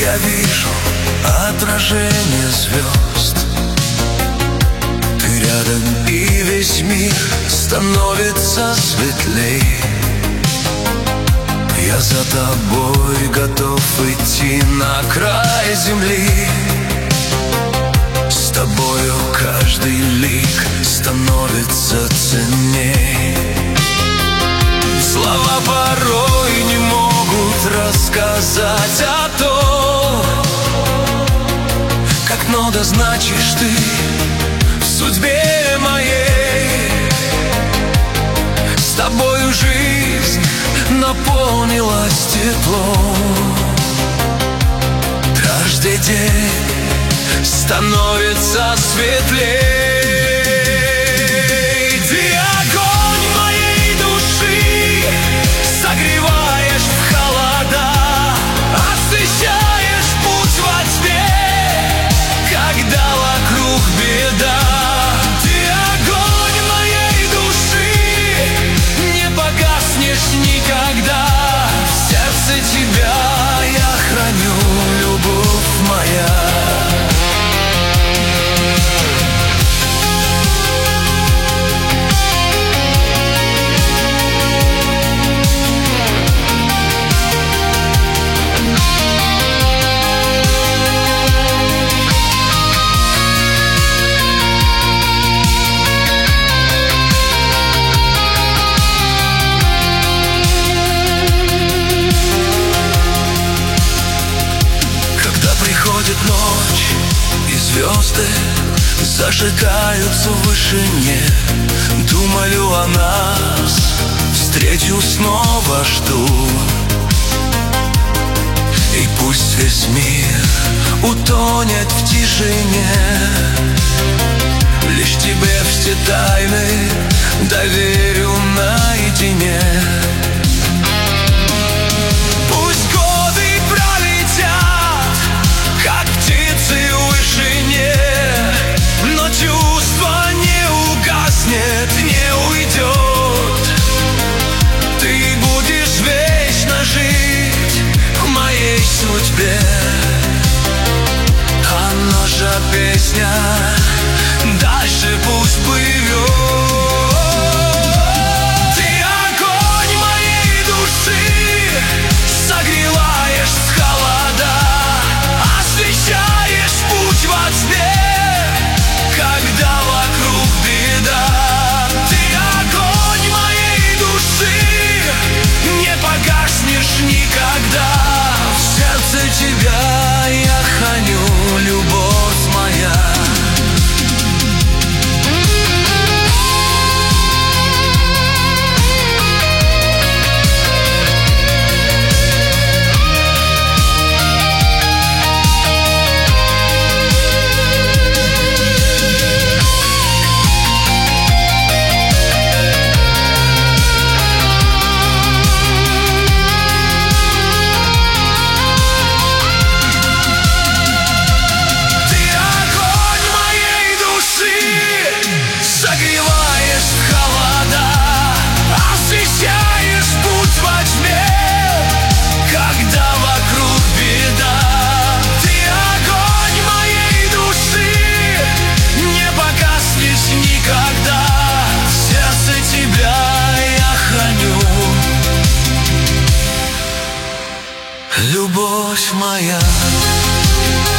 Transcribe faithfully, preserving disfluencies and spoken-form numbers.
Я вижу отражение звезд. Ты рядом, и весь мир становится светлей. Я за тобой готов идти на край земли. С тобою каждый лик становится ценней. Слова порой не могут рассказать о том, как много значишь ты в судьбе моей. С тобою жизнь наполнилась теплом. Каждый день становится светлее. Ты огонь моей души, согреваешь в холода, освещаешь путь во тьме, когда вокруг беда. Ты огонь моей души, не погаснешь никогда. В сердце тебя я храню, любовь моя. Ночь и звезды зажигаются в вышине. Думаю о нас, встречу снова жду. И пусть весь мир утонет в тишине, лишь тебе все тайны доверю наедине. Нет, не уйдет. Ты будешь вечно жить в моей судьбе. А наша песня дальше пусть плывет. Ты огонь моей души, согреваешь с холода, освещаешь путь во тьме, когда вокруг беда. Никогда в сердце тебя я храню, любовь моя. Любовь моя.